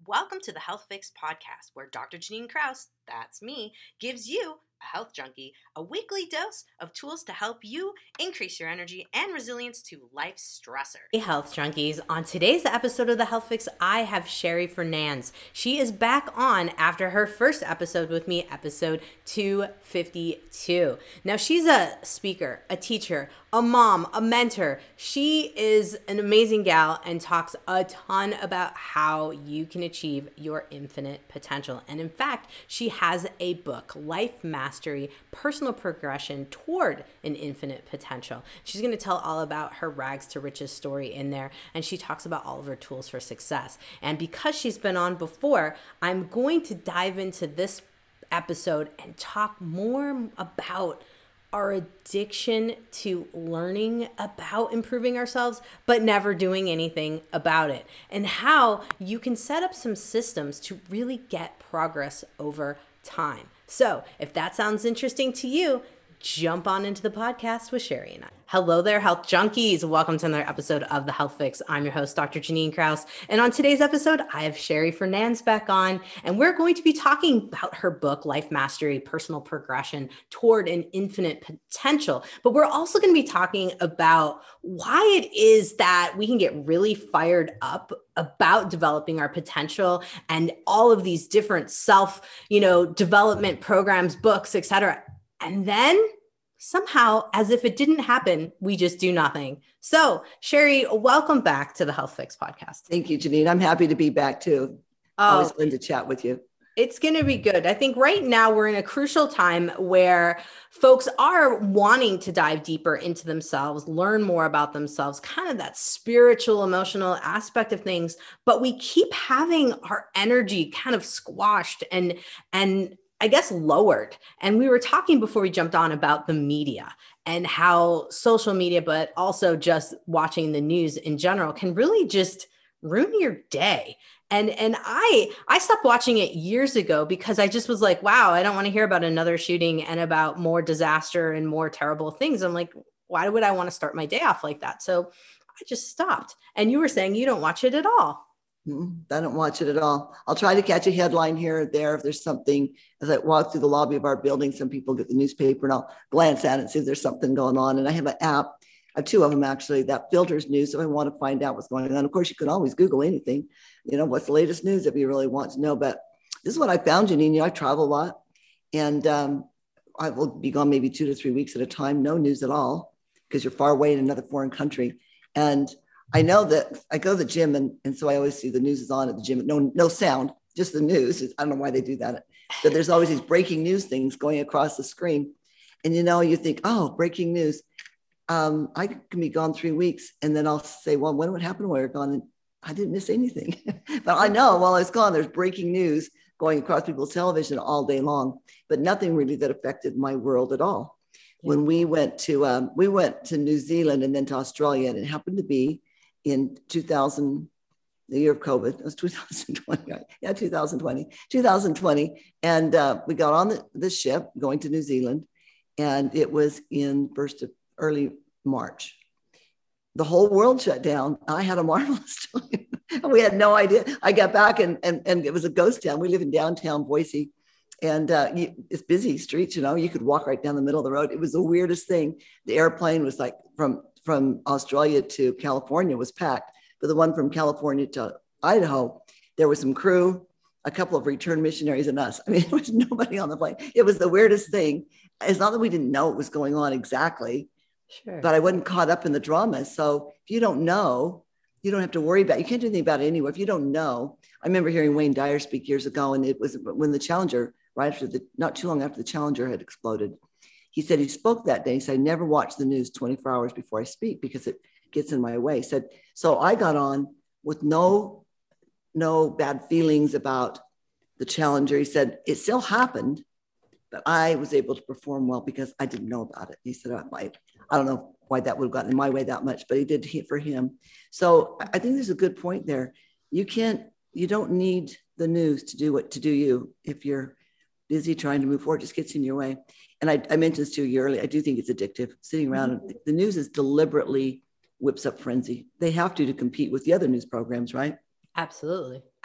Welcome to the Health Fix podcast, where Dr. Janine Kraus, that's me, gives you, a health junkie, a weekly dose of tools to help you increase your energy and resilience to life's stressors. Hey, health junkies. On today's episode of the Health Fix, I have Sherry Fernandes. She is back on after her first episode with me, episode 252. Now, she's a speaker, a teacher, a mom, a mentor. She is an amazing gal and talks a ton about how you can achieve your infinite potential. And in fact, she has a book, Life Mastery, Personal Progression Toward an Infinite Potential. She's going to tell all about her rags to riches story in there. And she talks about all of her tools for success. And because she's been on before, I'm going to dive into this episode and talk more about our addiction to learning about improving ourselves, but never doing anything about it, and how you can set up some systems to really get progress over time. So if that sounds interesting to you, jump on into the podcast with Sherry and I. Hello there, health junkies. Welcome to another episode of The Health Fix. I'm your host, Dr. Janine Kraus. And on today's episode, I have Sherry Fernandes back on, and we're going to be talking about her book, Life Mastery, Personal Progression Toward an Infinite Potential. But we're also going to be talking about why it is that we can get really fired up about developing our potential and all of these different development programs, books, etc. And then somehow, as if it didn't happen, we just do nothing. So, Sherry, welcome back to the Health Fix podcast. Thank you, Janine. I'm happy to be back too. Always fun to chat with you. It's going to be good. I think right now we're in a crucial time where folks are wanting to dive deeper into themselves, learn more about themselves, kind of that spiritual, emotional aspect of things. But we keep having our energy kind of squashed and I guess lowered. And we were talking before we jumped on about the media and how social media, but also just watching the news in general can really just ruin your day. And I stopped watching it years ago because I just was like, wow, I don't want to hear about another shooting and about more disaster and more terrible things. I'm like, why would I want to start my day off like that? So I just stopped. And you were saying you don't watch it at all. I don't watch it at all. I'll try to catch a headline here or there. If there's something, as I walk through the lobby of our building, some people get the newspaper and I'll glance at it and see if there's something going on. And I have an app, I have two of them actually, that filters news. So I want to find out what's going on. Of course, you can always Google anything, what's the latest news if you really want to know. But this is what I found, Janine. I travel a lot and I will be gone maybe 2 to 3 weeks at a time. No news at all because you're far away in another foreign country. And I know that I go to the gym and so I always see the news is on at the gym. No sound, just the news. I don't know why they do that. But there's always these breaking news things going across the screen. And, you think, oh, breaking news. I can be gone 3 weeks and then I'll say, well, when would happen when we're gone? And I didn't miss anything. But I know while I was gone, there's breaking news going across people's television all day long, but nothing really that affected my world at all. When we went to New Zealand and then to Australia, and it happened to be in 2000, the year of COVID, it was 2020, right? Yeah, 2020. And we got on the ship going to New Zealand, and it was in early March. The whole world shut down. I had a marvelous time. We had no idea. I got back and it was a ghost town. We live in downtown Boise. And it's busy streets, you could walk right down the middle of the road. It was the weirdest thing. The airplane was like from Australia to California was packed, but the one from California to Idaho, there was some crew, a couple of return missionaries and us. I mean, there was nobody on the plane. It was the weirdest thing. It's not that we didn't know what was going on exactly, sure, but I wasn't caught up in the drama. So if you don't know, you don't have to worry about it. You can't do anything about it anyway. If you don't know, I remember hearing Wayne Dyer speak years ago, and it was when the Challenger, not too long after the Challenger had exploded. He said he spoke that day. He said, I never watch the news 24 hours before I speak because it gets in my way. He said, so I got on with no bad feelings about the Challenger. He said, it still happened, but I was able to perform well because I didn't know about it. He said, I don't know why that would have gotten in my way that much, but he did hit for him. So I think there's a good point there. You don't need the news to do you. If you're busy trying to move forward, it just gets in your way. And I mentioned this to you earlier. I do think it's addictive. Sitting around, the news is deliberately whips up frenzy. They have to compete with the other news programs, right? Absolutely.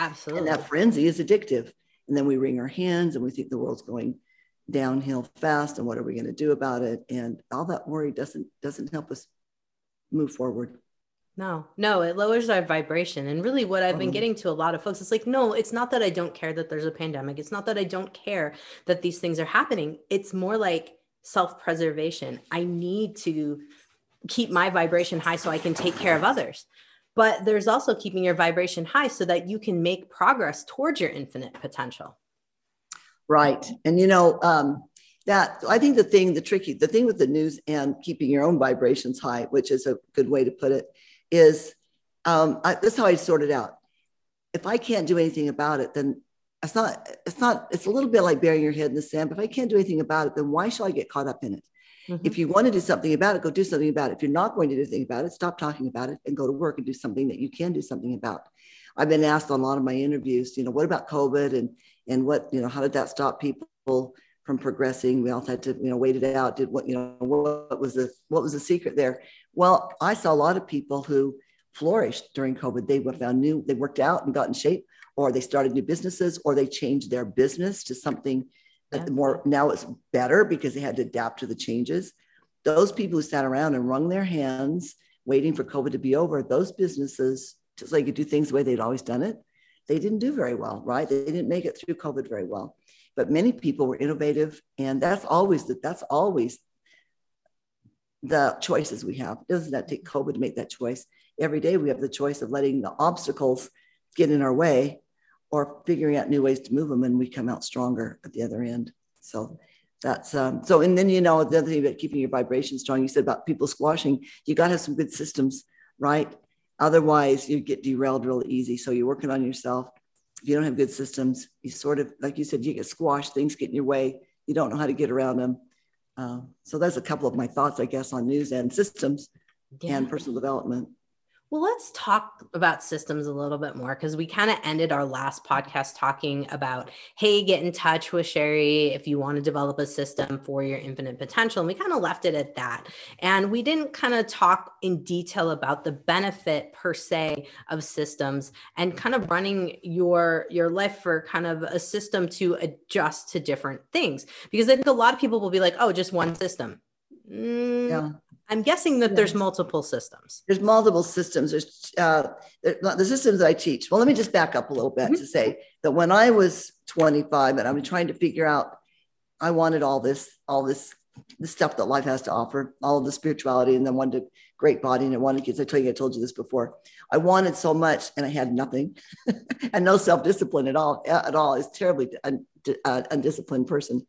Absolutely. And that frenzy is addictive. And then we wring our hands and we think the world's going downhill fast. And what are we going to do about it? And all that worry doesn't help us move forward. No, it lowers our vibration. And really what I've been getting to a lot of folks, it's like, no, it's not that I don't care that there's a pandemic. It's not that I don't care that these things are happening. It's more like self-preservation. I need to keep my vibration high so I can take care of others. But there's also keeping your vibration high so that you can make progress towards your infinite potential. Right. And that I think the thing with the news and keeping your own vibrations high, which is a good way to put it, is that's how I sort it out. If I can't do anything about it, then it's a little bit like burying your head in the sand. But if I can't do anything about it, then why shall I get caught up in it? Mm-hmm. If you want to do something about it, go do something about it. If you're not going to do anything about it, stop talking about it and go to work and do something that you can do something about. I've been asked on a lot of my interviews, what about COVID and what, how did that stop people from progressing? We all had to, wait it out. What was the secret there? Well, I saw a lot of people who flourished during COVID. They worked out and got in shape, or they started new businesses, or they changed their business to something more, now it's better because they had to adapt to the changes. Those people who sat around and wrung their hands waiting for COVID to be over, those businesses, just like you do things the way they'd always done it, they didn't do very well, right? They didn't make it through COVID very well. But many people were innovative, and that's always the choices we have. It doesn't take COVID to make that choice. Every day we have the choice of letting the obstacles get in our way or figuring out new ways to move them, and we come out stronger at the other end. So that's and then the other thing about keeping your vibration strong, you said about people squashing, you got to have some good systems, right? Otherwise you get derailed real easy. So you're working on yourself. If you don't have good systems, you sort of, like you said, you get squashed, things get in your way, you don't know how to get around them. So that's a couple of my thoughts, I guess, on news and systems and personal development. Well, let's talk about systems a little bit more, because we kind of ended our last podcast talking about, hey, get in touch with Sherry if you want to develop a system for your infinite potential. And we kind of left it at that. And we didn't kind of talk in detail about the benefit per se of systems and kind of running your life for kind of a system to adjust to different things. Because I think a lot of people will be like, oh, just one system. Yeah. I'm guessing that there's multiple systems. There's multiple systems. There's the systems that I teach. Well, let me just back up a little bit to say that when I was 25 and I was trying to figure out, I wanted all this stuff that life has to offer, all of the spirituality, and then wanted a great body and I wanted kids. I told you this before. I wanted so much and I had nothing and no self-discipline at all. I was terribly undisciplined person.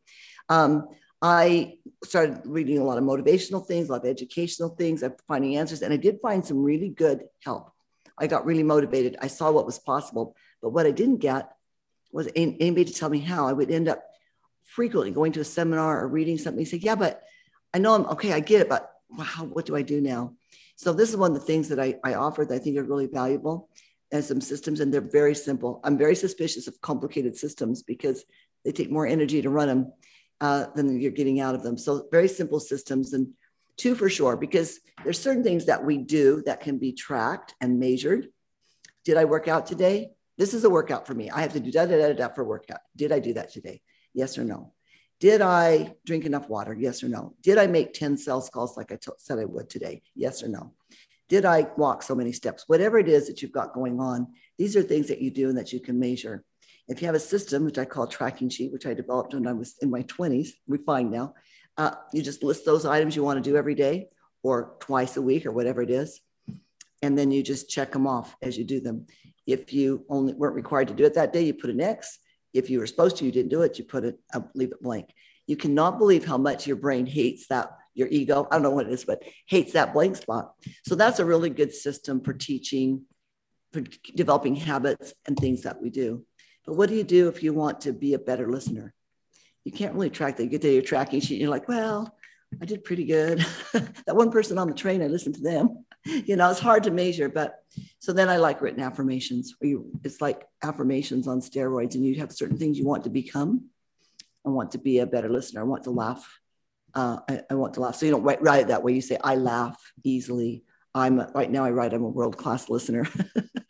I started reading a lot of motivational things, a lot of educational things, finding answers, and I did find some really good help. I got really motivated. I saw what was possible, but what I didn't get was anybody to tell me how. I would end up frequently going to a seminar or reading something and say, yeah, but I know I'm okay, I get it, but wow, what do I do now? So this is one of the things that I offer that I think are really valuable as some systems, and they're very simple. I'm very suspicious of complicated systems because they take more energy to run them than you're getting out of them. So very simple systems, and two for sure, because there's certain things that we do that can be tracked and measured. Did I work out today? This is a workout for me. I have to do da for workout. Did I do that today? Yes or no? Did I drink enough water? Yes or no? Did I make 10 sales calls like I said I would today? Yes or no? Did I walk so many steps? Whatever it is that you've got going on, these are things that you do and that you can measure. If you have a system, which I call a tracking sheet, which I developed when I was in my 20s, refined now, you just list those items you want to do every day or twice a week or whatever it is. And then you just check them off as you do them. If you only weren't required to do it that day, you put an X. If you were supposed to, you didn't do it, you leave it blank. You cannot believe how much your brain hates that, your ego, I don't know what it is, but hates that blank spot. So that's a really good system for teaching, for developing habits and things that we do. But what do you do if you want to be a better listener? You can't really track that. You get to your tracking sheet and you're like, well, I did pretty good. That one person on the train, I listened to them. It's hard to measure. But so then I like written affirmations. It's like affirmations on steroids, and you have certain things you want to become. I want to be a better listener. I want to laugh. I want to laugh. So you don't write it that way. You say, I laugh easily. Right now I write, I'm a world-class listener.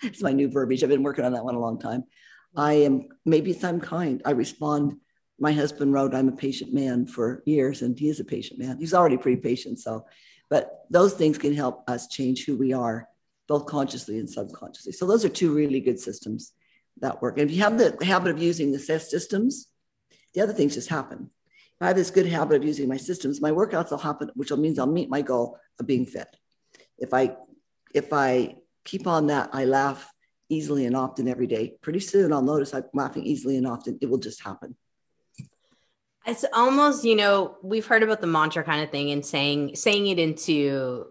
It's my new verbiage. I've been working on that one a long time. I am, maybe it's I'm kind. I respond. My husband wrote, I'm a patient man for years, and he is a patient man. He's already pretty patient. So, but those things can help us change who we are, both consciously and subconsciously. So those are two really good systems that work. And if you have the habit of using the systems, the other things just happen. If I have this good habit of using my systems, my workouts will happen, which means I'll meet my goal of being fit. If I keep on that, I laugh easily and often every day. Pretty soon I'll notice I'm laughing easily and often. It will just happen. It's almost, we've heard about the mantra kind of thing and saying it into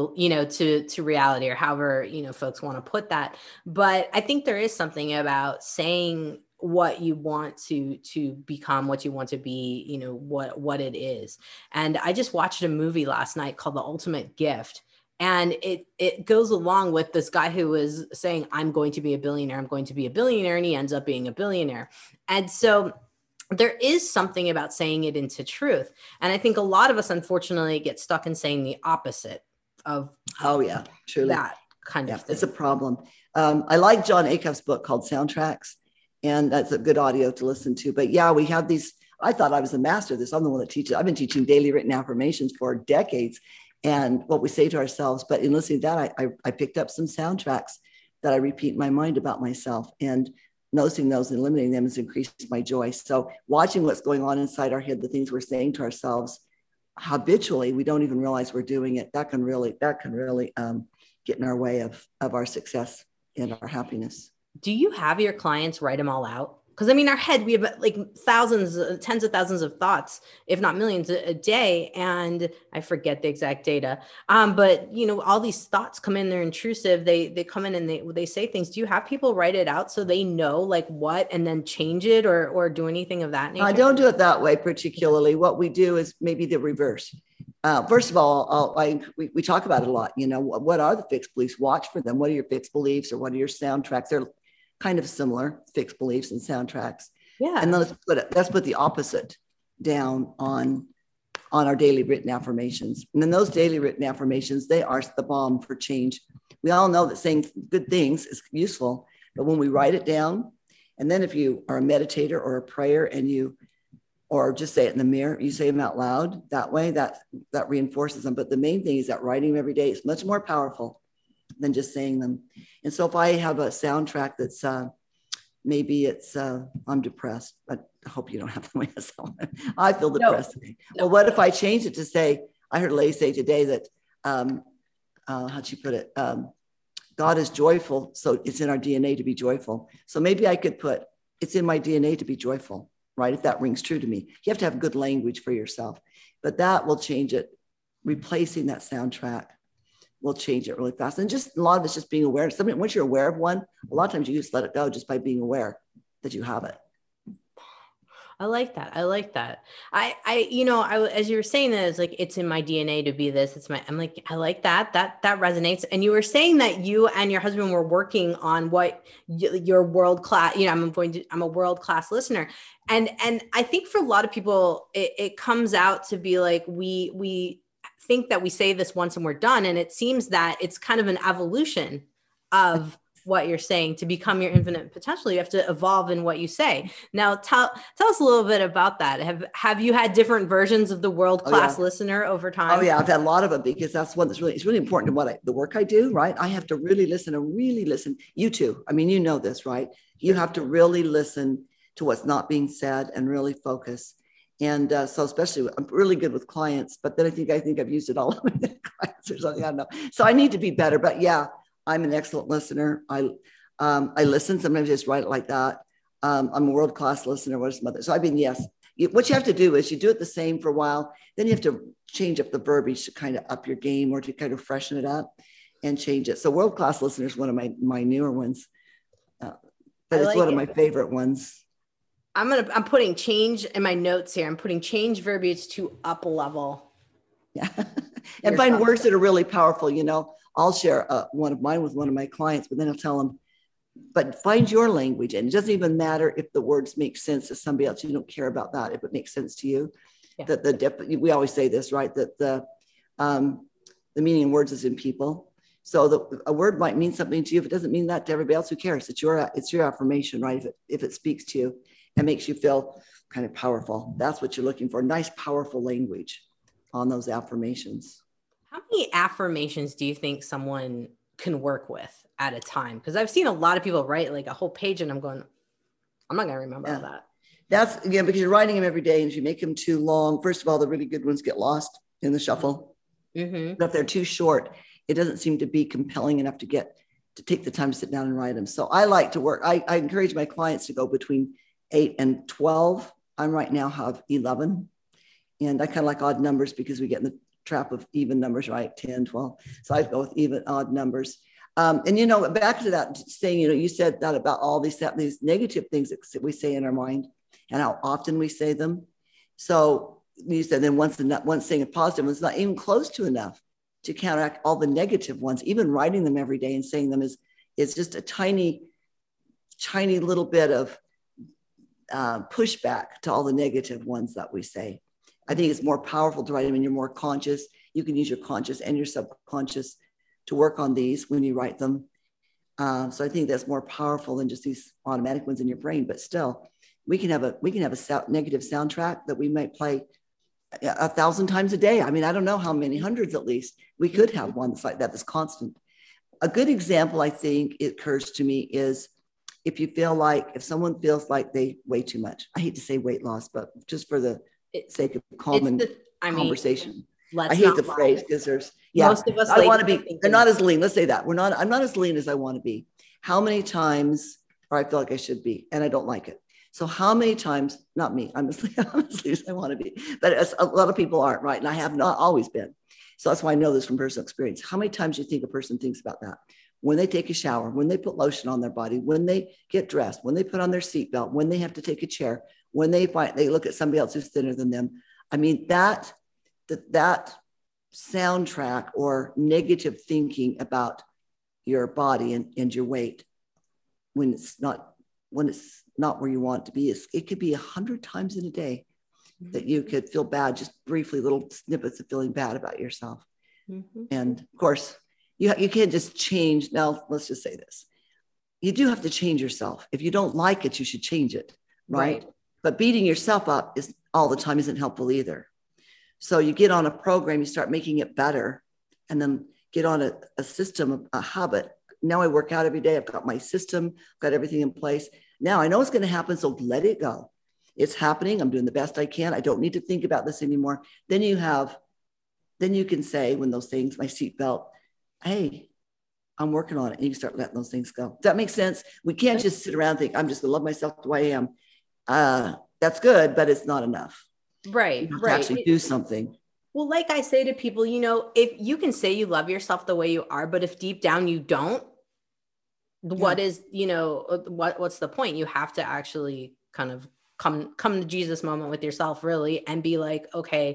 to reality, or however, folks want to put that. But I think there is something about saying what you want to become, what you want to be, what it is. And I just watched a movie last night called The Ultimate Gift. And it goes along with this guy who was saying, I'm going to be a billionaire. I'm going to be a billionaire. And he ends up being a billionaire. And so there is something about saying it into truth. And I think a lot of us, unfortunately, get stuck in saying the opposite of truly that kind of thing. It's a problem. I like John Acuff's book called Soundtracks, and that's a good audio to listen to. But yeah, we have these. I thought I was a master of this. I'm the one that teaches. I've been teaching daily written affirmations for decades, and what we say to ourselves. But in listening to that, I picked up some soundtracks that I repeat in my mind about myself, and noticing those and eliminating them has increased my joy. So watching what's going on inside our head, the things we're saying to ourselves habitually, we don't even realize we're doing it. That can really get in our way of our success and our happiness. Do you have your clients write them all out? Because I mean, our head, we have like thousands, tens of thousands of thoughts, if not millions a day. And I forget the exact data. But all these thoughts come in, they're intrusive. They come in and they say things. Do you have people write it out so they know like what, and then change it or do anything of that nature? I don't do it that way particularly. What we do is maybe the reverse. First of all, we talk about it a lot. What are the fixed beliefs? Watch for them. What are your fixed beliefs, or what are your soundtracks? They're kind of similar, fixed beliefs and soundtracks. Yeah. And then let's put the opposite down on our daily written affirmations. And then those daily written affirmations, they are the bomb for change. We all know that saying good things is useful, but when we write it down, and then if you are a meditator or a prayer or just say it in the mirror, you say them out loud, that way that reinforces them. But the main thing is that writing them every day is much more powerful than just saying them. And so if I have a soundtrack that's maybe it's I'm depressed, but I hope you don't have that. I feel depressed today. No. Well, what if I change it to say, I heard a lady say today that how'd she put it? God is joyful, so it's in our DNA to be joyful. So maybe I could put, it's in my DNA to be joyful, right? If that rings true to me. You have to have good language for yourself, but that will change it. Replacing that soundtrack will change it really fast. And just a lot of it's just being aware. Something, once you're aware of one, a lot of times you just let it go just by being aware that you have it. I like that. I as you were saying that, it's like, it's in my DNA to be this. I'm like, I like that. That resonates. And you were saying that you and your husband were working on what your world-class, I'm a world-class listener. And I think for a lot of people, it comes out to be like, we think that we say this once and we're done. And it seems that it's kind of an evolution of what you're saying. To become your infinite potential, you have to evolve in what you say. Now, tell us a little bit about that. Have you had different versions of the world-class listener over time? Oh yeah, I've had a lot of them, because that's one that's really important to the work I do, right? I have to really listen and really listen. You too. I mean, you know this, right? You have to really listen to what's not being said and really focus. And so especially, I'm really good with clients, but then I think I've used it all with clients or something. I don't know. So I need to be better. But yeah, I'm an excellent listener. I listen. Sometimes I just write it like that. I'm a world-class listener. What is mother? So yes. What you have to do is you do it the same for a while. Then you have to change up the verbiage to kind of up your game, or to kind of freshen it up and change it. So world-class listener is one of my newer ones, but it's one of my favorite ones. I'm putting change in my notes here. I'm putting change verbiage to up level. Yeah. And find words that are really powerful. I'll share one of mine with one of my clients, but then I'll tell them, but find your language. And it doesn't even matter if the words make sense to somebody else. You don't care about that. If it makes sense to you, we always say this, right? That the meaning of words is in people. So a word might mean something to you. If it doesn't mean that to everybody else, who cares? It's your affirmation, right? If it speaks to you and makes you feel kind of powerful, that's what you're looking for. Nice, powerful language on those affirmations. How many affirmations do you think someone can work with at a time? Because I've seen a lot of people write like a whole page and I'm going, I'm not going to remember all that. That's, again, because you're writing them every day, and if you make them too long, first of all, the really good ones get lost in the shuffle. Mm-hmm. But if they're too short, it doesn't seem to be compelling enough to take the time to sit down and write them. So I like to work. I encourage my clients to go between 8 and 12. I'm right now have 11. And I kind of like odd numbers because we get in the trap of even numbers, right? 10, 12. So I'd go with even odd numbers. And, you know, back to that saying, you know, you said that about all these negative things that we say in our mind and how often we say them. So you said then once saying a positive one's not even close to enough to counteract all the negative ones. Even writing them every day and saying them is just a tiny little bit of pushback to all the negative ones that we say. I think it's more powerful to write them, and you're more conscious. You can use your conscious and your subconscious to work on these when you write them. So I think that's more powerful than just these automatic ones in your brain. But still, we can have a negative soundtrack that we might play 1,000 times a day. I mean, I don't know how many, hundreds at least. We could have one that's like that, that's constant. A good example, I think, it occurs to me is if someone feels like they weigh too much. I hate to say weight loss, but just for the sake of conversation. I hate the phrase because most of us, I want to be, they're not as lean. Let's say that I'm not as lean as I want to be. How many times, or I feel like I should be, and I don't like it. So how many times, not me, I'm as lean as I want to be, but a lot of people aren't, right? And I have not always been. So that's why I know this from personal experience. How many times do you think a person thinks about that? When they take a shower, when they put lotion on their body, when they get dressed, when they put on their seatbelt, when they have to take a chair, when they look at somebody else who's thinner than them. I mean, that soundtrack or negative thinking about your body and your weight when it's not where you want it to be, it could be 100 times in a day that you could feel bad, just briefly, little snippets of feeling bad about yourself. Mm-hmm. And of course, you can't just change. Now, let's just say this. You do have to change yourself. If you don't like it, you should change it, right? But beating yourself up all the time isn't helpful either. So you get on a program, you start making it better, and then get on a system, a habit. Now I work out every day. I've got my system, got everything in place. Now I know it's going to happen, so let it go. It's happening. I'm doing the best I can. I don't need to think about this anymore. Then you can say when those things, my seatbelt, hey, I'm working on it. And you can start letting those things go. Does that make sense? We can't just sit around and think, I'm just going to love myself the way I am. That's good, but it's not enough. Right. You have to actually do something. Well, like I say to people, if you can say you love yourself the way you are, but if deep down you don't, what is, what's the point? You have to actually kind of come to Jesus moment with yourself, really, and be like, okay,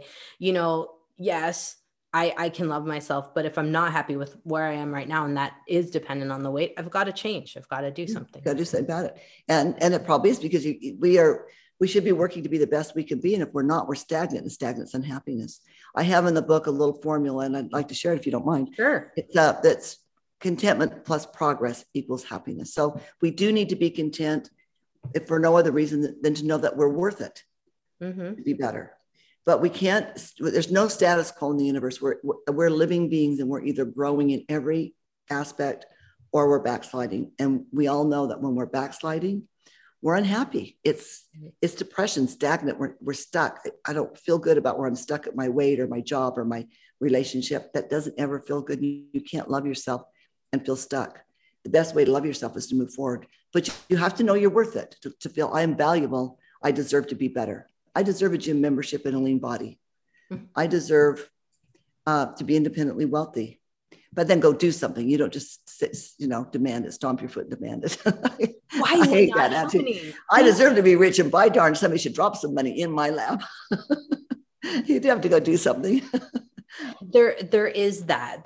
yes, I can love myself, but if I'm not happy with where I am right now, and that is dependent on the weight, I've got to change. I've got to do something. Got to do something about it. And it probably is because we should be working to be the best we can be. And if we're not, we're stagnant, and stagnant's unhappiness. I have in the book a little formula, and I'd like to share it if you don't mind. Sure. It's that's contentment plus progress equals happiness. So we do need to be content, if for no other reason than to know that we're worth it, to be better. But we can't, there's no status quo in the universe. We're living beings, and we're either growing in every aspect or we're backsliding. And we all know that when we're backsliding, we're unhappy. It's depression, stagnant. We're stuck. I don't feel good about where I'm stuck at my weight or my job or my relationship. That doesn't ever feel good. You can't love yourself and feel stuck. The best way to love yourself is to move forward. But you have to know you're worth it, to feel I am valuable. I deserve to be better. I deserve a gym membership and a lean body. I deserve to be independently wealthy. But then go do something. You don't just sit, demand it, stomp your foot and demand it. Why I hate that attitude. I deserve to be rich, and by darn, somebody should drop some money in my lap. You'd have to go do something. There is that,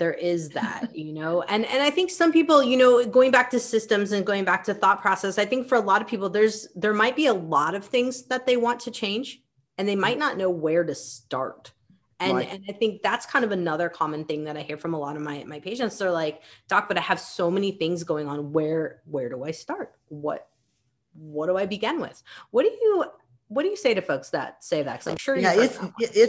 and I think some people, going back to systems and going back to thought process, I think for a lot of people, there might be a lot of things that they want to change, and they might not know where to start. And, Right. and I think that's kind of another common thing that I hear from a lot of my patients. They're like, doc, but I have so many things going on. Where do I start? What do I begin with? What do you say to folks that say that? Because I'm sure Yeah, you've heard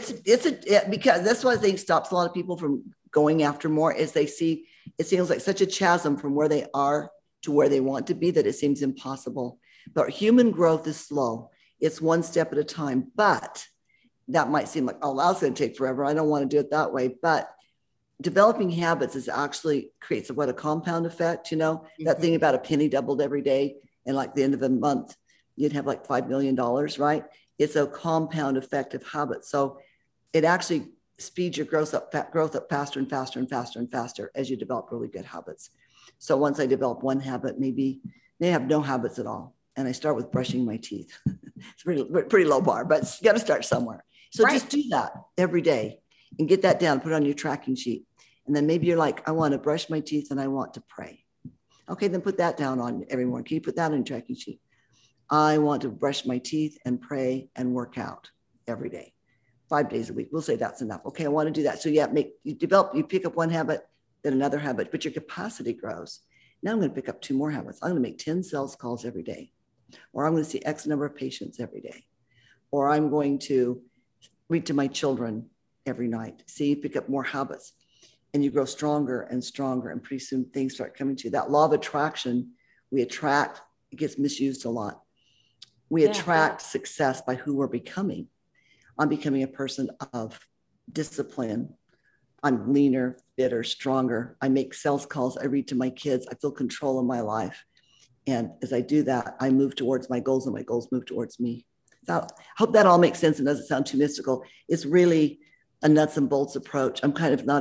because that's what I think stops a lot of people from going after more is they see it seems like such a chasm from where they are to where they want to be that it seems impossible. But human growth is slow. It's one step at a time. But that might seem like, oh, that's going to take forever. I don't want to do it that way. But developing habits is actually creates what a compound effect, that thing about a penny doubled every day. And like the end of the month, you'd have like $5 million, right? It's a compound effect of habits. So it actually speeds your growth up faster and faster and faster and faster as you develop really good habits. So once I develop one habit, maybe they have no habits at all. And I start with brushing my teeth. It's pretty low bar, but you got to start somewhere. So Just do that every day and get that down, put it on your tracking sheet. And then maybe you're like, I want to brush my teeth and I want to pray. Okay, then put that down on every morning. Can you put that on your tracking sheet? I want to brush my teeth and pray and work out every day, 5 days a week. We'll say that's enough. Okay, I want to do that. So you pick up one habit, then another habit, but your capacity grows. Now I'm going to pick up 2 more habits. I'm going to make 10 sales calls every day, or I'm going to see X number of patients every day, or I'm going to read to my children every night. See, you pick up more habits and you grow stronger and stronger, and pretty soon things start coming to you. That law of attraction, it gets misused a lot. We attract success by who we're becoming. I'm becoming a person of discipline. I'm leaner, fitter, stronger. I make sales calls. I read to my kids. I feel control of my life. And as I do that, I move towards my goals and my goals move towards me. So I hope that all makes sense and doesn't sound too mystical. It's really a nuts and bolts approach. I kind of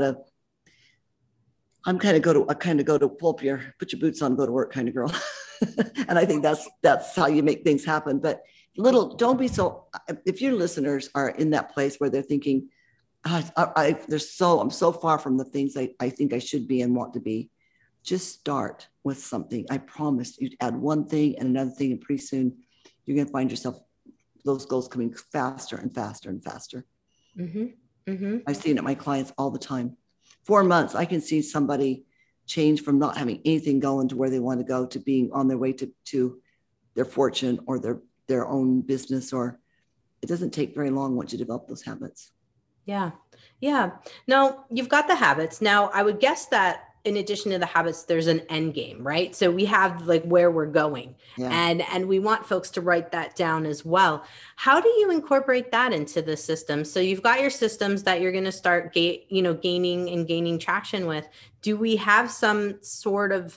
go to put your boots on, go to work kind of girl. And I think that's how you make things happen. But don't be so, if your listeners are in that place where they're thinking, I'm so far from the things I think I should be and want to be, just start with something. I promise you add one thing and another thing, and pretty soon you're going to find yourself those goals coming faster and faster and faster. Mm-hmm. Mm-hmm. I've seen it in my clients all the time. 4 months, I can see somebody change from not having anything going to where they want to go to being on their way to their fortune or their own business. Or it doesn't take very long once you develop those habits. Yeah. Yeah. Now you've got the habits. Now I would guess that in addition to the habits, there's an end game, right? So we have like where we're going, and we want folks to write that down as well. How do you incorporate that into the system? So you've got your systems that you're going to start gaining traction with. Do we have some sort of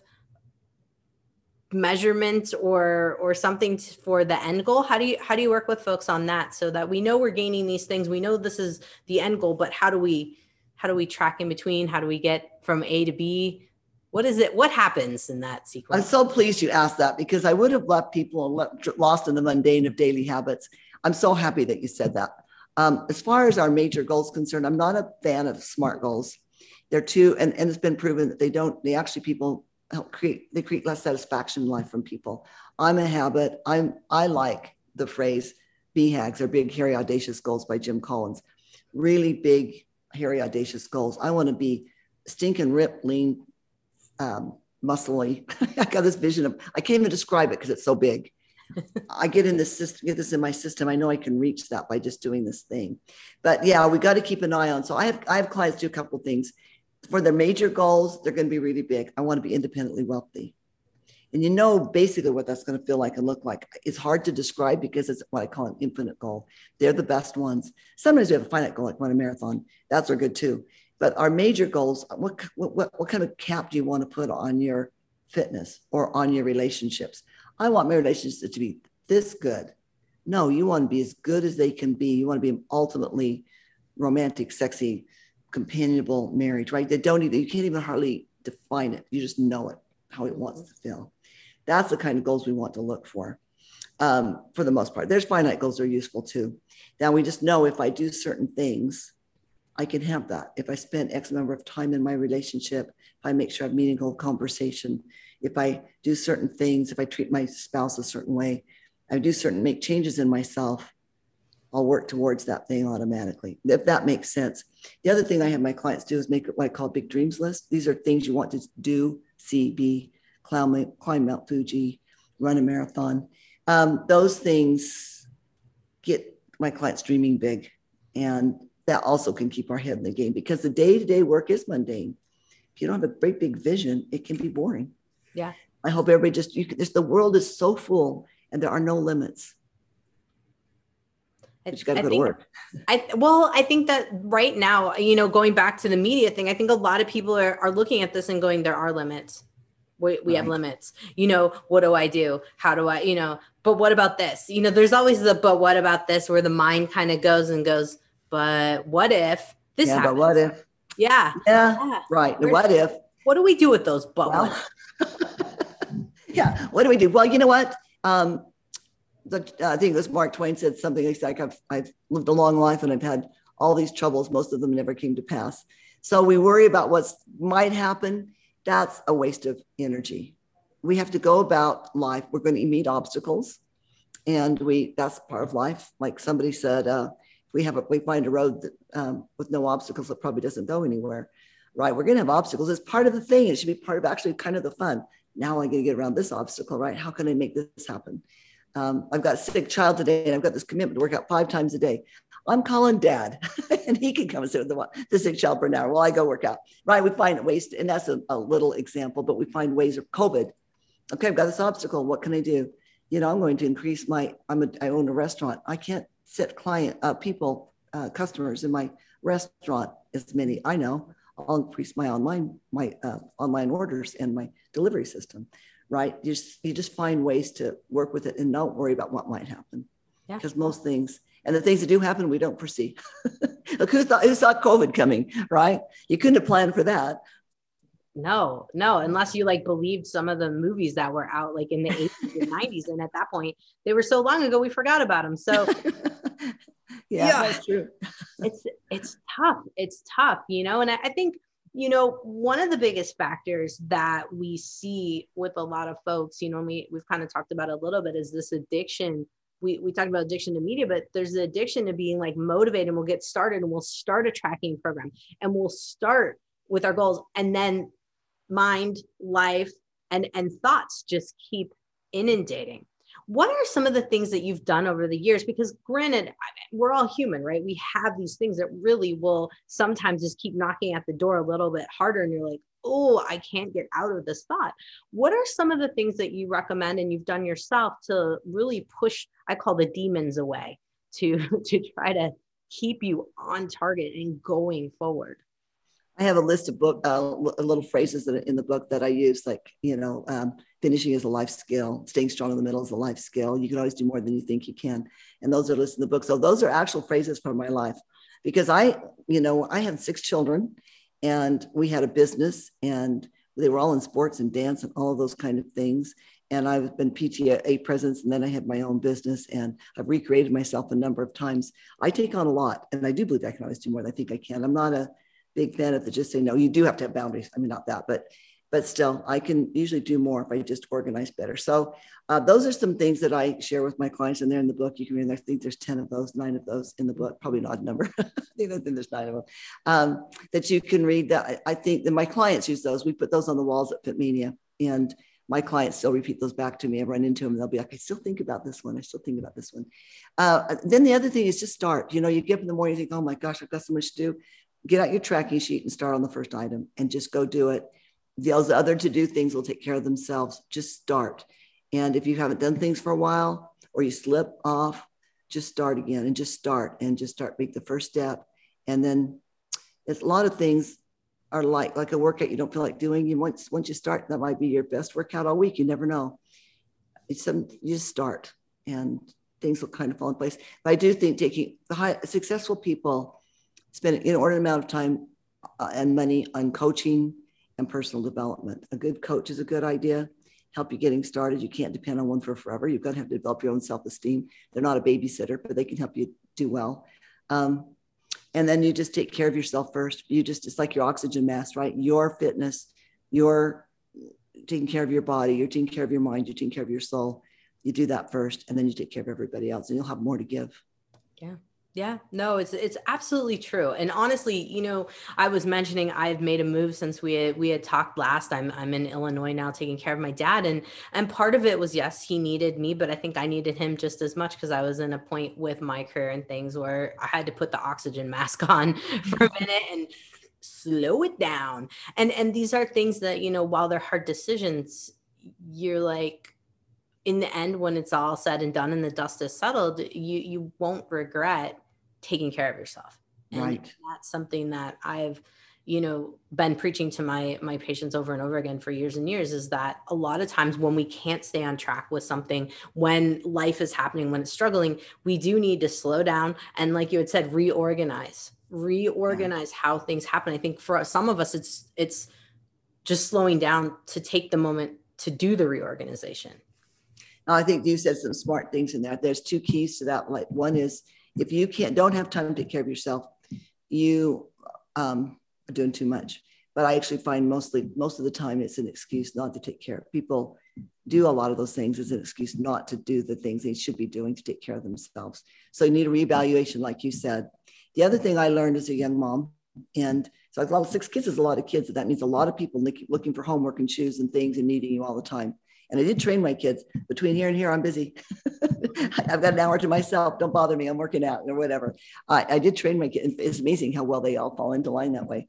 measurement or something for the end goal? How do you work with folks on that so that we know we're gaining these things? We know this is the end goal, but how do we track in between? How do we get from A to B? What is it? What happens in that sequence? I'm so pleased you asked that, because I would have left people lost in the mundane of daily habits. I'm so happy that you said that. As far as our major goals concerned, I'm not a fan of SMART goals. They're too, and it's been proven that people create less satisfaction in life from people. I'm a habit. I like the phrase BHAGs, or big, hairy, audacious goals, by Jim Collins. Really big, hairy, audacious goals. I want to be stinking ripped, lean, muscly. I got this vision of, I can't even describe it because it's so big. I get this in my system. I know I can reach that by just doing this thing. But yeah, we got to keep an eye on. So I have clients do a couple of things. For their major goals, they're going to be really big. I want to be independently wealthy. And basically what that's going to feel like and look like. It's hard to describe because it's what I call an infinite goal. They're the best ones. Sometimes we have a finite goal, like run a marathon. That's are good too. But our major goals, what kind of cap do you want to put on your fitness or on your relationships? I want my relationships to be this good. No, you want to be as good as they can be. You want to be ultimately romantic, sexy, companionable marriage, right? You can't even hardly define it. You just know it, how it wants to feel. That's the kind of goals we want to look for the most part. There's finite goals that are useful too. Now we just know if I do certain things, I can have that. If I spend X number of time in my relationship, if I make sure I have meaningful conversation, if I do certain things, if I treat my spouse a certain way, make changes in myself, I'll work towards that thing automatically, if that makes sense. The other thing I have my clients do is make what I call big dreams list. These are things you want to do, see, be, climb Mount Fuji, run a marathon. Those things get my clients dreaming big. And that also can keep our head in the game, because the day-to-day work is mundane. If you don't have a great big vision, it can be boring. Yeah. I hope everybody the world is so full and there are no limits. But you got to go to work. I think that right now, going back to the media thing, I think a lot of people are looking at this and going, there are limits. We have limits. What do I do? How do I, but what about this? There's always but what about this, where the mind kind of goes, but what if this happens? But what if? Yeah. Right. What if? What do we do with those? Yeah. What do we do? Well, you know what? I think it was Mark Twain said something like, I've lived a long life and I've had all these troubles. Most of them never came to pass. So we worry about what might happen. That's a waste of energy. We have to go about life. We're going to meet obstacles, and that's part of life. Like somebody said, we find a road that, with no obstacles, that probably doesn't go anywhere, right? We're going to have obstacles. It's part of the thing. It should be part of actually kind of the fun. Now I'm going to get around this obstacle, right? How can I make this happen? I've got a sick child today, and I've got this commitment to work out 5 times a day. I'm calling dad and he can come and sit with the sick child for an hour while I go work out, right? We find ways and that's a little example, but we find ways of COVID. Okay, I've got this obstacle. What can I do? I'm going to increase I own a restaurant. I can't sit customers in my restaurant as many. I know I'll increase my online orders and my delivery system, right? You just find ways to work with it and don't worry about what might happen. Yeah. Because most things, and the things that do happen, we don't foresee. Look, who saw COVID coming, right? You couldn't have planned for that. No, unless you believed some of the movies that were out in the 80s and 90s. And at that point, they were so long ago, we forgot about them. So yeah, that's true. It's tough. It's tough, and I think, one of the biggest factors that we see with a lot of folks, we've kind of talked about a little bit, is this addiction. We talked about addiction to media, but there's the addiction to being motivated, and we'll get started and we'll start a tracking program and we'll start with our goals, and then mind, life, and thoughts just keep inundating. What are some of the things that you've done over the years? Because granted, we're all human, right? We have these things that really will sometimes just keep knocking at the door a little bit harder. And you're like, oh, I can't get out of this thought. What are some of the things that you recommend and you've done yourself to really push, I call the demons away, to try to keep you on target and going forward? I have a list of little phrases in the book that I use, finishing is a life skill, staying strong in the middle is a life skill. You can always do more than you think you can. And those are listed in the book. So those are actual phrases from my life, because I had 6 children and we had a business and they were all in sports and dance and all of those kind of things. And I've been PTA president, and then I had my own business, and I've recreated myself a number of times. I take on a lot, and I do believe I can always do more than I think I can. I'm not a big fan of just say, no, you do have to have boundaries. I mean, not that, but still I can usually do more if I just organize better. So those are some things that I share with my clients, and they're in the book. You can read, I think there's 10 of those, 9 of those in the book, probably an odd number. I think there's 9 of them that you can read. That I think that my clients use those. We put those on the walls at Fitmania, and my clients still repeat those back to me. I run into them and they'll be like, I still think about this one. I still think about this one. Then the other thing is just start. You get up in the morning, you think, oh my gosh, I've got so much to do. Get out your tracking sheet and start on the first item and just go do it. Those other to-do things will take care of themselves. Just start. And if you haven't done things for a while or you slip off, just start again and just start. Make the first step. And then it's a lot of things are like a workout you don't feel like doing. Once you start, that might be your best workout all week. You never know. You just start and things will kind of fall in place. But I do think taking successful people spend an inordinate amount of time and money on coaching and personal development. A good coach is a good idea. Help you getting started. You can't depend on one for forever. You've got to have to develop your own self-esteem. They're not a babysitter, but they can help you do well. And then you just take care of yourself first. It's like your oxygen mask, right? Your fitness, you're taking care of your body, you're taking care of your mind, you're taking care of your soul. You do that first, and then you take care of everybody else, and you'll have more to give. Yeah. Yeah, no, it's absolutely true. And honestly, I was mentioning I've made a move since we had talked last. I'm in Illinois now taking care of my dad, and part of it was, yes, he needed me, but I think I needed him just as much because I was in a point with my career and things where I had to put the oxygen mask on for a minute and slow it down. And these are things that, while they're hard decisions, you're like, in the end, when it's all said and done and the dust is settled, you won't regret taking care of yourself. And Right. that's something that I've, been preaching to my patients over and over again for years and years, is that a lot of times when we can't stay on track with something, when life is happening, when it's struggling, we do need to slow down. And like you had said, reorganize how things happen. I think for some of us, it's just slowing down to take the moment to do the reorganization. Now, I think you said some smart things in there. There's two keys to that. Like, one is, if you don't have time to take care of yourself, you are doing too much. But I actually find most of the time it's an excuse not to take care of people. Do a lot of those things as an excuse not to do the things they should be doing to take care of themselves. So you need a reevaluation, like you said. The other thing I learned as a young mom, and so I've got 6 kids is a lot of kids. That means a lot of people looking for homework and shoes and things and needing you all the time. And I did train my kids. Between here and here, I'm busy. I've got an hour to myself. Don't bother me. I'm working out or whatever. I did train my kids. It's amazing how well they all fall into line that way.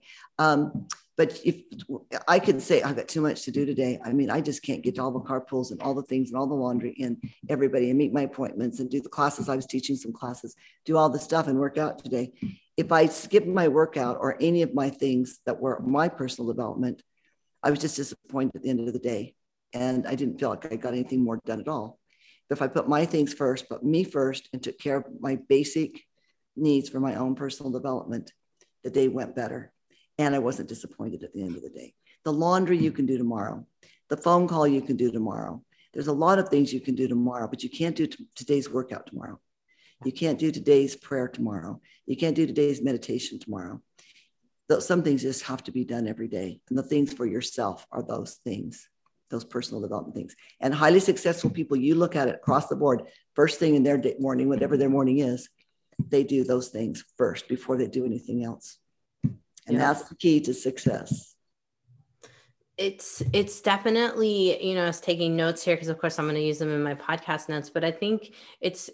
But if I could say I've got too much to do today, I mean, I just can't get to all the carpools and all the things and all the laundry and everybody and meet my appointments and do the classes. I was teaching some classes, do all the stuff and work out today. If I skip my workout or any of my things that were my personal development, I was just disappointed at the end of the day. And I didn't feel like I got anything more done at all. But if I put my things first, put me first, and took care of my basic needs for my own personal development, the day went better. And I wasn't disappointed at the end of the day. The laundry you can do tomorrow. The phone call you can do tomorrow. There's a lot of things you can do tomorrow, but you can't do today's workout tomorrow. You can't do today's prayer tomorrow. You can't do today's meditation tomorrow. Some things just have to be done every day. And the things for yourself are those things, those personal development things. And highly successful people, you look at it across the board, first thing in their morning, whatever their morning is, they do those things first before they do anything else. And that's the key to success. It's definitely, I was taking notes here because of course I'm going to use them in my podcast notes, but I think it's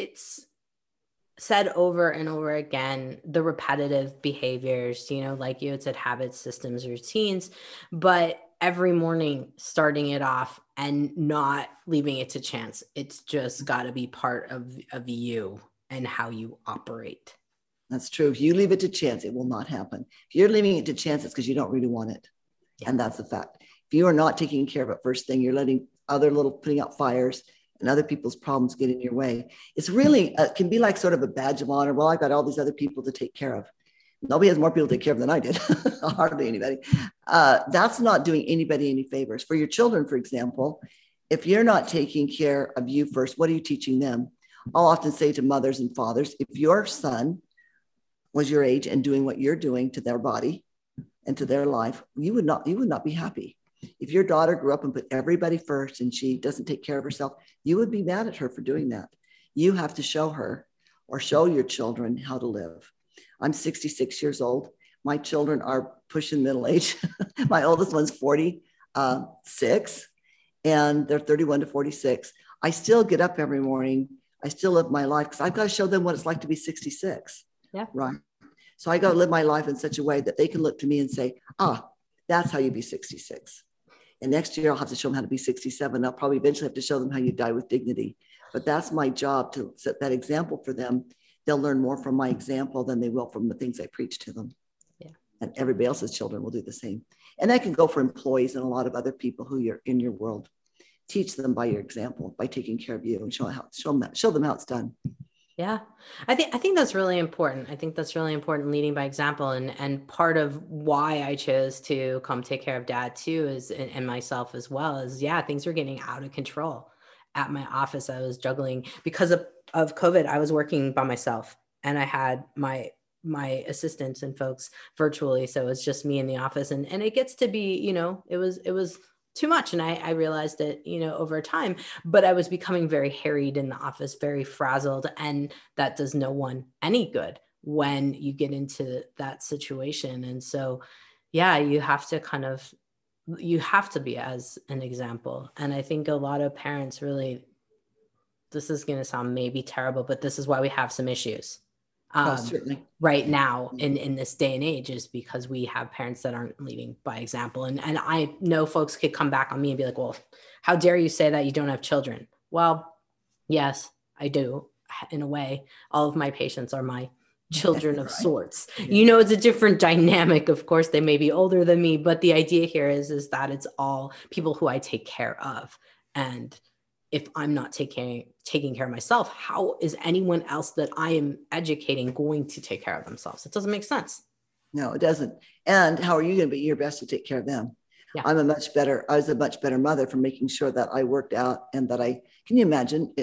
said over and over again, the repetitive behaviors, like you had said, habits, systems, routines, but every morning starting it off and not leaving it to chance. It's just got to be part of you and how you operate. That's true. If you leave it to chance, it will not happen. If you're leaving it to chance, it's because you don't really want it. Yeah. And that's a fact. If you are not taking care of it first thing, you're letting putting out fires and other people's problems get in your way. It's really, can be like sort of a badge of honor. Well, I've got all these other people to take care of. Nobody has more people to take care of than I did. Hardly anybody. That's not doing anybody any favors. For your children, for example, if you're not taking care of you first, what are you teaching them? I'll often say to mothers and fathers, if your son was your age and doing what you're doing to their body and to their life, you would not be happy. If your daughter grew up and put everybody first and she doesn't take care of herself, you would be mad at her for doing that. You have to show her or show your children how to live. I'm 66 years old. My children are pushing middle age. My oldest one's 46 and they're 31 to 46. I still get up every morning. I still live my life because I've got to show them what it's like to be 66. Yeah. Right. So I got to live my life in such a way that they can look to me and say, that's how you be 66. And next year I'll have to show them how to be 67. I'll probably eventually have to show them how you die with dignity. But that's my job, to set that example for them. They'll learn more from my example than they will from the things I preach to them. Yeah. And everybody else's children will do the same. And that can go for employees and a lot of other people who you're in your world. Teach them by your example, by taking care of you, and show them how it's done. Yeah, I think that's really important. I think that's really important, leading by example. And part of why I chose to come take care of Dad too is, and myself as well, is things were getting out of control. At my office, I was juggling because of COVID. I was working by myself and I had my assistants and folks virtually. So it's just me in the office, and it gets to be, it was too much. And I realized it, over time, but I was becoming very harried in the office, very frazzled. And that does no one any good when you get into that situation. And so, yeah, you have to be as an example. And I think a lot of parents really, this is going to sound maybe terrible, but this is why we have some issues. Certainly. Right now in this day and age, is because we have parents that aren't leading by example. And I know folks could come back on me and be like, well, how dare you say that you don't have children? Well, yes, I do. In a way, all of my patients are my children of sorts. Yeah. It's a different dynamic. Of course, they may be older than me, but the idea here is that it's all people who I take care of. And if I'm not taking care of myself, how is anyone else that I am educating going to take care of themselves? It doesn't make sense. No, it doesn't. And how are you going to be your best to take care of them? Yeah. I was a much better mother for making sure that I worked out and that can you imagine,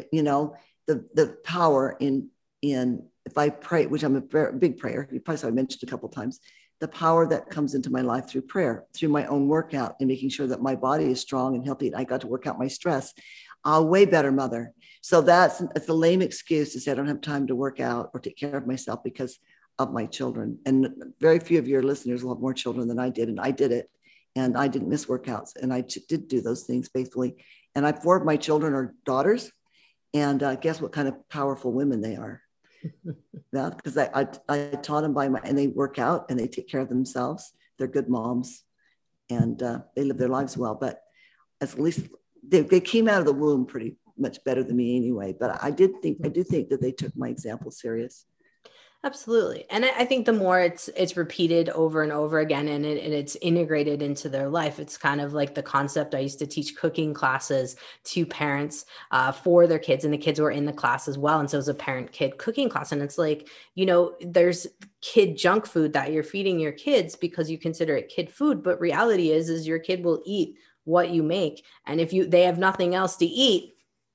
the power in if I pray, which I'm a very big prayer, you probably saw I mentioned a couple of times, the power that comes into my life through prayer, through my own workout and making sure that my body is strong and healthy. And I got to work out my stress. A way better mother. So that's a lame excuse to say I don't have time to work out or take care of myself because of my children. And very few of your listeners will have more children than I did. And I did it. And I didn't miss workouts. And I did do those things faithfully. And 4 of my children are daughters. And guess what kind of powerful women they are? Yeah, because I taught them and they work out and they take care of themselves. They're good moms and they live their lives well. But at least they came out of the womb pretty much better than me anyway. But I do think that they took my example serious. Absolutely. And I think the more it's repeated over and over again and it's integrated into their life, it's kind of like the concept. I used to teach cooking classes to parents for their kids, and the kids were in the class as well. And so it was a parent-kid cooking class. And it's like, there's kid junk food that you're feeding your kids because you consider it kid food. But reality is your kid will eat what you make. And if they have nothing else to eat,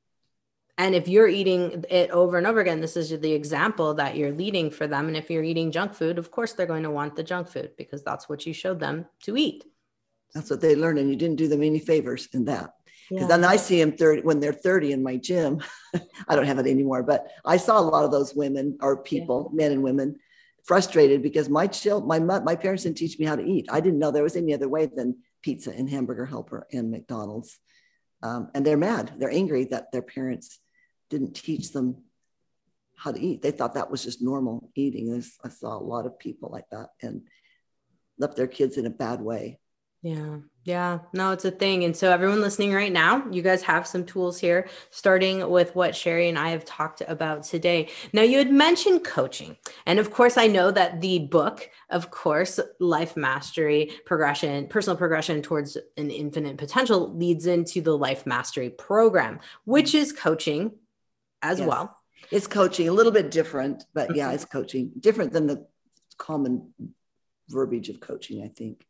and if you're eating it over and over again, this is the example that you're leading for them. And if you're eating junk food, of course, they're going to want the junk food because that's what you showed them to eat. That's what they learned. And you didn't do them any favors in that. Because then I see them when they're 30 in my gym. I don't have it anymore, but I saw a lot of those women or people, men and women, frustrated because my parents didn't teach me how to eat. I didn't know there was any other way than pizza and Hamburger Helper and McDonald's. And they're mad. They're angry that their parents didn't teach them how to eat. They thought that was just normal eating. I saw a lot of people like that and left their kids in a bad way. Yeah. No, it's a thing. And so everyone listening right now, you guys have some tools here, starting with what Sherry and I have talked about today. Now, you had mentioned coaching. And of course, I know that the book, of course, Life Mastery Progression, Personal Progression Towards an Infinite Potential, leads into the Life Mastery Program, which is coaching as well. It's coaching, a little bit different, but yeah, it's coaching. Different than the common verbiage of coaching, I think.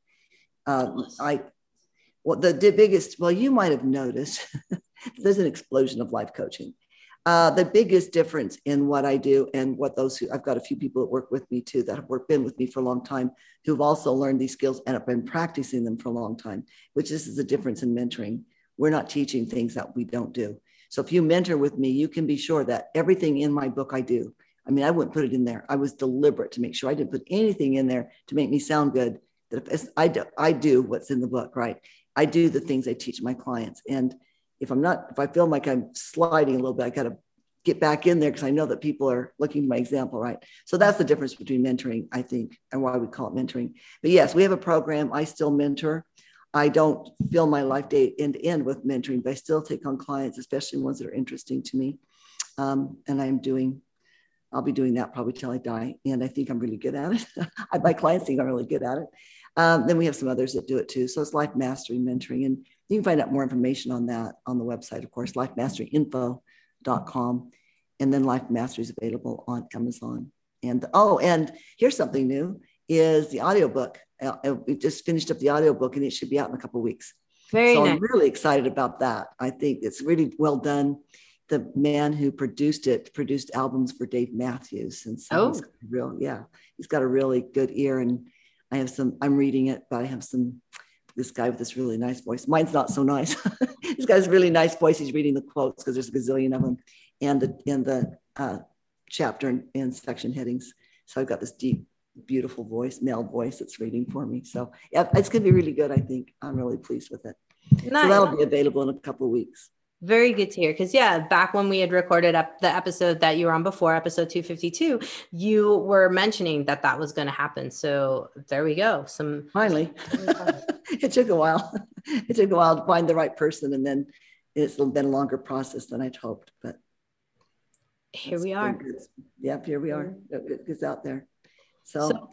You might have noticed there's an explosion of life coaching. The biggest difference in what I do and what I've got a few people that work with me too, that have been with me for a long time, who've also learned these skills and have been practicing them for a long time, which this is the difference in mentoring. We're not teaching things that we don't do. So if you mentor with me, you can be sure that everything in my book I do. I mean, I wouldn't put it in there. I was deliberate to make sure I didn't put anything in there to make me sound good. That if I do what's in the book, right? I do the things I teach my clients. And if I feel like I'm sliding a little bit, I got to get back in there because I know that people are looking to my example, right? So that's the difference between mentoring, I think, and why we call it mentoring. But yes, we have a program. I still mentor. I don't fill my life day end to end with mentoring, but I still take on clients, especially ones that are interesting to me. And I'll be doing that probably till I die. And I think I'm really good at it. My clients think I'm really good at it. Then we have some others that do it too. So it's Life Mastery Mentoring. And you can find out more information on that on the website, of course, lifemasteryinfo.com. And then Life Mastery is available on Amazon. And here's something new is the audiobook. We just finished up the audiobook and it should be out in a couple of weeks. Very nice. I'm really excited about that. I think it's really well done. The man who produced it produced albums for Dave Matthews. And so he's got a really good ear. And I'm reading it, but I have some this guy with this really nice voice. Mine's not so nice. This guy's really nice voice. He's reading the quotes because there's a gazillion of them, and the chapter and section headings. So I've got this deep, beautiful voice, male voice that's reading for me. So yeah, it's going to be really good. I think I'm really pleased with it. Nice. So that'll be available in a couple of weeks. Very good to hear. Because back when we had recorded up the episode that you were on before, episode 252, you were mentioning that was going to happen. So there we go. Finally, it took a while. It took a while to find the right person, and then it's been a longer process than I'd hoped. But here we are. Yep, here we are. It's out there. So,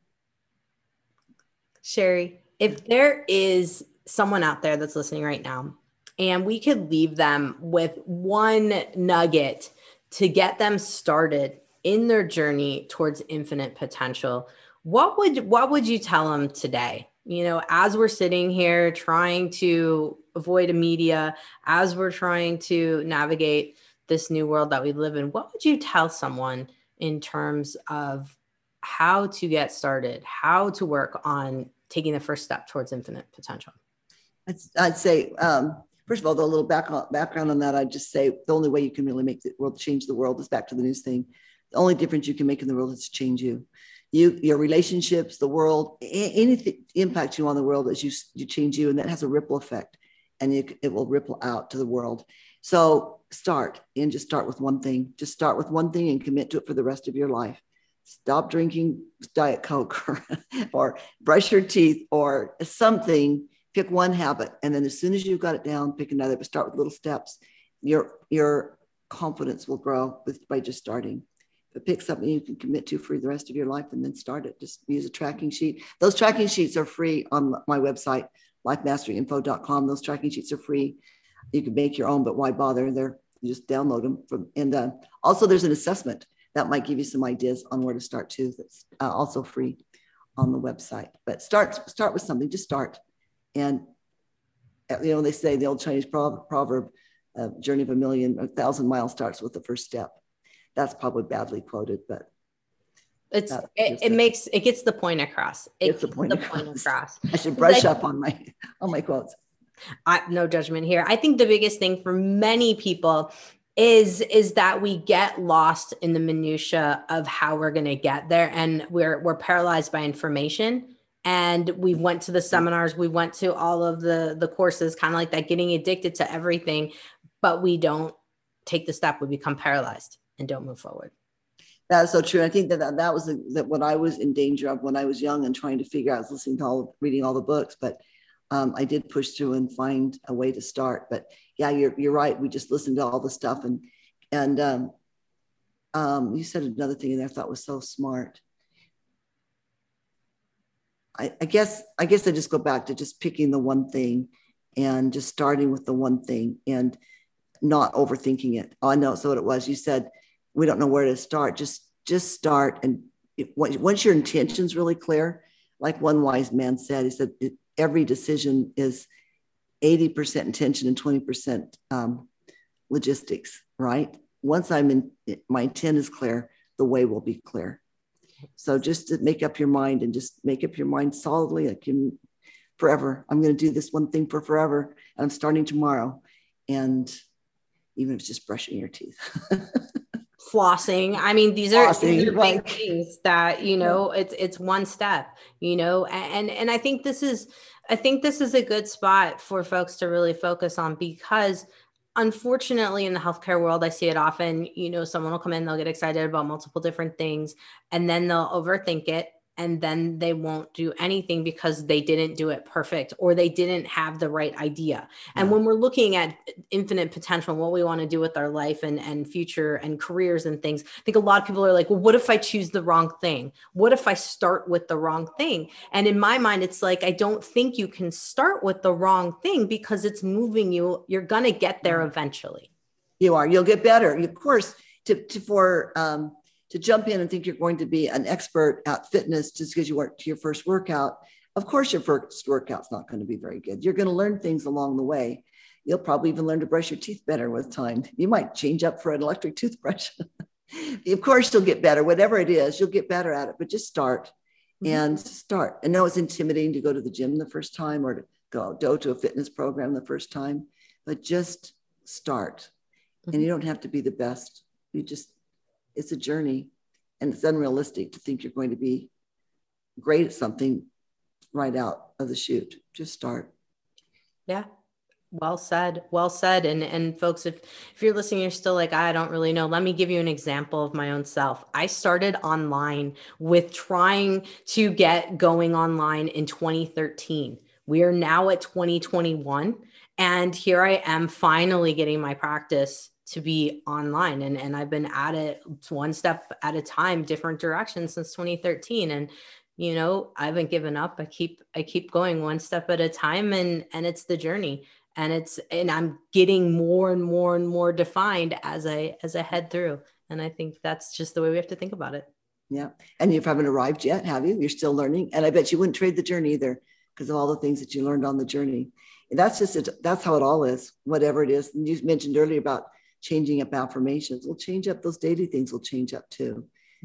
Sherry, if there is someone out there that's listening right now, and we could leave them with one nugget to get them started in their journey towards infinite potential, what would you tell them today? As we're sitting here trying to avoid media, as we're trying to navigate this new world that we live in, what would you tell someone in terms of how to get started, how to work on taking the first step towards infinite potential? I'd say, first of all, the little background on that, I'd just say the only way you can really make the world change the world is back to the news thing. The only difference you can make in the world is to change you. Your relationships, the world, anything impacts you on the world as you change you, and that has a ripple effect, and it will ripple out to the world. So start with one thing. Just start with one thing and commit to it for the rest of your life. Stop drinking Diet Coke or brush your teeth or something. Pick one habit, and then as soon as you've got it down, pick another. But start with little steps. Your confidence will grow by just starting. But pick something you can commit to for the rest of your life, and then start it. Just use a tracking sheet. Those tracking sheets are free on my website, lifemasteryinfo.com. Those tracking sheets are free. You can make your own, but why bother? You just download them and also there's an assessment that might give you some ideas on where to start too. That's also free on the website. But start with something. Just start. And they say the old Chinese proverb, journey of 1,000 miles starts with the first step. That's probably badly quoted, but it gets the point across. It's the point across. I should brush up on my quotes. No judgment here. I think the biggest thing for many people is that we get lost in the minutia of how we're going to get there, and we're paralyzed by information. And we went to the seminars, we went to all of the courses, kind of like that, getting addicted to everything, but we don't take the step. We become paralyzed and don't move forward. That's so true. I think that was what I was in danger of when I was young and trying to figure out. I was reading all the books, but I did push through and find a way to start. But yeah, you're right. We just listened to all the stuff, and you said another thing in there I thought was so smart. I guess I just go back to just picking the one thing and just starting with the one thing and not overthinking it. Oh, I know. So what it was, you said, we don't know where to start. Just start. And once your intention's really clear, like one wise man said, he said, every decision is 80% intention and 20% logistics, right? Once my intent is clear, the way will be clear. So just to make up your mind and just make up your mind solidly, like forever. I'm going to do this one thing for forever. And I'm starting tomorrow. And even if it's just brushing your teeth. Flossing. I mean, these are big things that, it's one step, and I think this is a good spot for folks to really focus on, because unfortunately in the healthcare world, I see it often, someone will come in, they'll get excited about multiple different things, and then they'll overthink it. And then they won't do anything because they didn't do it perfect, or they didn't have the right idea. And when we're looking at infinite potential and what we want to do with our life and future and careers and things, I think a lot of people are like, well, what if I choose the wrong thing? What if I start with the wrong thing? And in my mind, it's like, I don't think you can start with the wrong thing, because it's moving you. You're going to get there eventually. You'll get better. Of course, to jump in and think you're going to be an expert at fitness just because you went to your first workout, of course, your first workout's not going to be very good. You're going to learn things along the way. You'll probably even learn to brush your teeth better with time. You might change up for an electric toothbrush. Of course, you'll get better. Whatever it is, you'll get better at it, but just start. and start. I know it's intimidating to go to the gym the first time or to go to a fitness program the first time, but just start. And you don't have to be the best. It's a journey, and it's unrealistic to think you're going to be great at something right out of the chute. Just start. Yeah. Well said. Well said. And folks, if you're listening, you're still like, I don't really know. Let me give you an example of my own self. I started online with trying to get going online in 2013. We are now at 2021. And here I am finally getting my practice to be online. And I've been at it one step at a time, different directions since 2013. And I haven't given up. I keep going one step at a time, and it's the journey. And I'm getting more and more and more defined as I head through. And I think that's just the way we have to think about it. Yeah. And you haven't arrived yet, have you? You're still learning. And I bet you wouldn't trade the journey either because of all the things that you learned on the journey. And that's how it all is, whatever it is. And you mentioned earlier about changing up affirmations. We'll change up those daily things. Will change up too.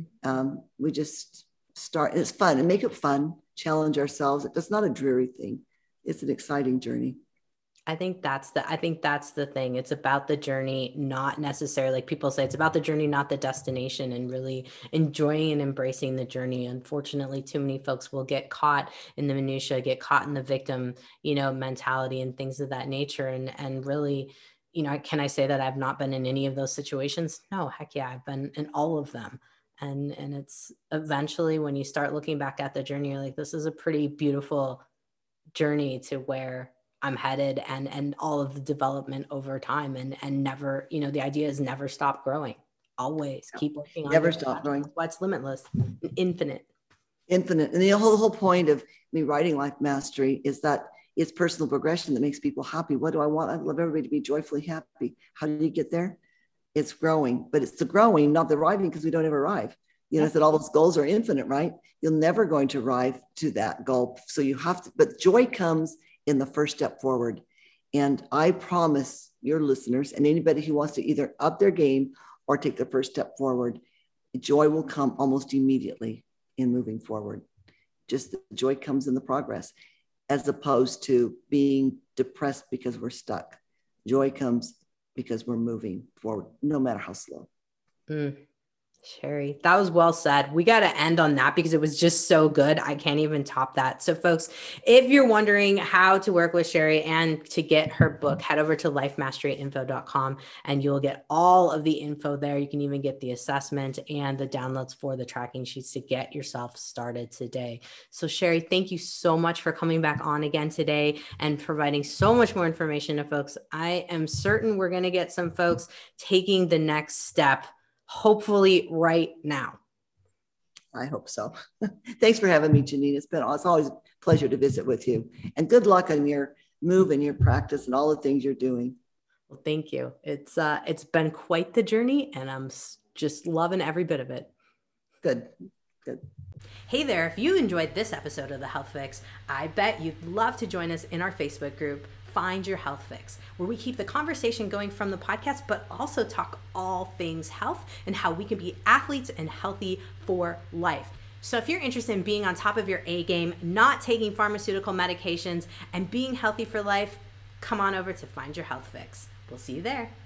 We just start. It's fun and make it fun. Challenge ourselves. It's not a dreary thing. It's an exciting journey. I think that's the thing. It's about the journey, not necessarily, like people say, it's about the journey, not the destination, and really enjoying and embracing the journey. Unfortunately, too many folks will get caught in the minutia, get caught in the victim, mentality and things of that nature. And really, can I say that I've not been in any of those situations? No, heck yeah, I've been in all of them. And it's eventually when you start looking back at the journey, you're like, this is a pretty beautiful journey to where I'm headed, and all of the development over time, and never, the idea is never stop growing. Always keep working on never stop growing. That's why it's limitless, infinite. And the whole point of me writing Life Mastery is that it's personal progression that makes people happy. What do I want? I love everybody to be joyfully happy. How do you get there? It's growing, but it's the growing, not the arriving, because we don't ever arrive. I said all those goals are infinite, right? You're never going to arrive to that goal. So you have to, but joy comes in the first step forward. And I promise your listeners and anybody who wants to either up their game or take the first step forward, joy will come almost immediately in moving forward. Just the joy comes in the progress, as opposed to being depressed because we're stuck. Joy comes because we're moving forward, no matter how slow. Sherry, that was well said. We got to end on that because it was just so good. I can't even top that. So folks, if you're wondering how to work with Sherry and to get her book, head over to lifemasteryinfo.com and you'll get all of the info there. You can even get the assessment and the downloads for the tracking sheets to get yourself started today. So Sherry, thank you so much for coming back on again today and providing so much more information to folks. I am certain we're going to get some folks taking the next step, hopefully right now. I hope so. Thanks for having me, Janine. It's always a pleasure to visit with you, and good luck on your move and your practice and all the things you're doing. Well, thank you. It's been quite the journey, and I'm just loving every bit of it. Good. Hey there, if you enjoyed this episode of The Health Fix, I bet you'd love to join us in our Facebook group, Find Your Health Fix, where we keep the conversation going from the podcast, but also talk all things health and how we can be athletes and healthy for life. So if you're interested in being on top of your A game, not taking pharmaceutical medications, and being healthy for life, come on over to Find Your Health Fix. We'll see you there.